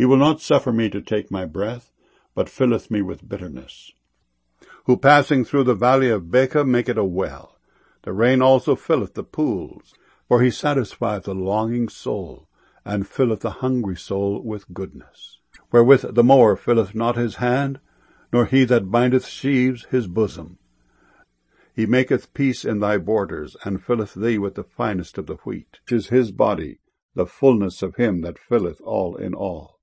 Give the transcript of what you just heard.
He will not suffer me to take my breath, but filleth me with bitterness. Who passing through the valley of Baca maketh a well. The rain also filleth the pools. For he satisfieth the longing soul, and filleth the hungry soul with goodness. Wherewith the mower filleth not his hand, nor he that bindeth sheaves his bosom. He maketh peace in thy borders, and filleth thee with the finest of the wheat, which is his body, the fullness of him that filleth all in all.